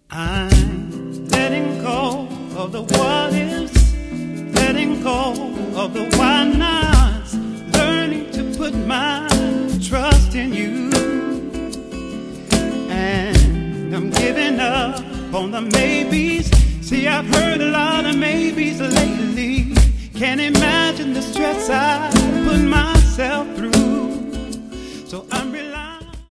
I'm letting go of the what ifs, letting go of the why nots, learning to put my trust in you. And I'm giving up on the maybes. See, I've heard a lot of maybes lately. Can't imagine the stress I